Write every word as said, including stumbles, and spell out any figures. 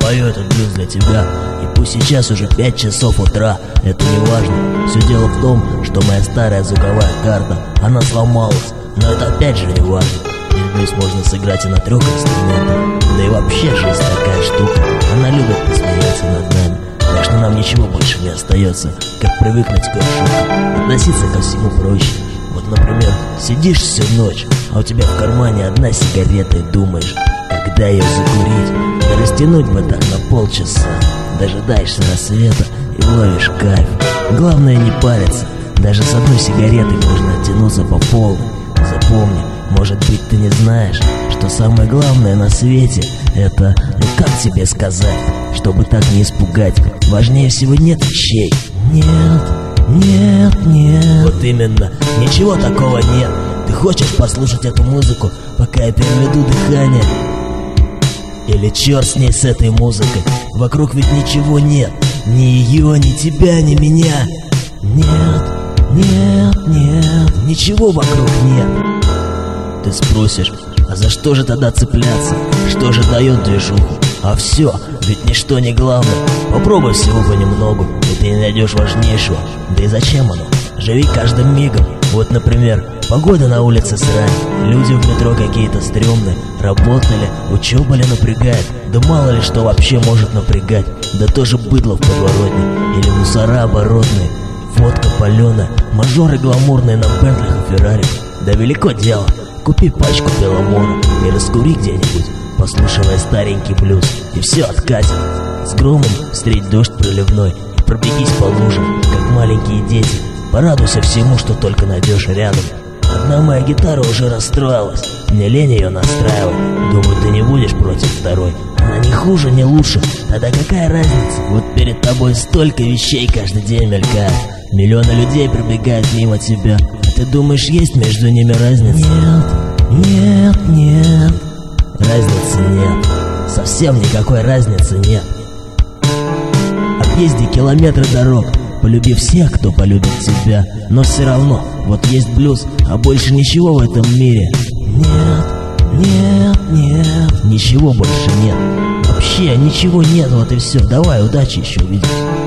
пою этот блюз для тебя. И пусть сейчас уже пять часов утра, это не важно. Все дело в том, что моя старая звуковая карта, она сломалась, но это опять же не важно. Ведь блюз можно сыграть и на трех инструментах. Да и вообще жизнь такая штука, она любит посмеяться над нами. Так что нам ничего больше не остается, как привыкнуть к шуткам, относиться ко всему проще. Вот, например, сидишь всю ночь, а у тебя в кармане одна сигарета и думаешь, когда ее закурить, да растянуть бы так на полчаса. Дожидаешься рассвета и ловишь кайф. Главное не париться, даже с одной сигаретой можно оттянуться по полной. Запомни, может быть, ты не знаешь, что самое главное на свете это, ну как тебе сказать, чтобы так не испугать, важнее всего нет вещей. Нет, нет, нет. Вот именно, ничего такого нет. Ты хочешь послушать эту музыку, пока я переведу дыхание? Или черт с ней, с этой музыкой. Вокруг ведь ничего нет. Ни ее, ни тебя, ни меня. Нет, нет, нет. Ничего вокруг нет. Ты спросишь, а за что же тогда цепляться? Что же дает движуху? А все, ведь ничто не главное. Попробуй всего понемногу, и ты не найдешь важнейшего. Да и зачем оно? Живи каждым мигом. Вот, например, погода на улице срань, люди в метро какие-то стрёмные, работали, учеба ли напрягает, да мало ли что вообще может напрягать, да тоже быдло в подворотне, или мусора оборотные, водка палёная, мажоры гламурные на Бентлях и Феррари. Да велико дело, купи пачку Беломора и раскури где-нибудь, послушивая старенький блюз, и все откатит. С громом встреть дождь проливной и пробегись по лужам, как маленькие дети. Порадуйся всему, что только найдешь рядом. Одна моя гитара уже расстроилась, мне лень ее настраивать. Думаю, ты не будешь против второй. Она не хуже, не лучше, тогда какая разница? Вот перед тобой столько вещей каждый день мелькает. Миллионы людей пробегают мимо тебя, а ты думаешь, есть между ними разница? Нет, нет, нет. Разницы нет. Совсем никакой разницы нет. Объезди километры дорог, полюби всех, кто полюбит тебя. Но все равно, вот есть блюз, а больше ничего в этом мире. Нет, нет, нет. Ничего больше нет. Вообще ничего нет, вот и все. Давай, удачи, еще увидимся.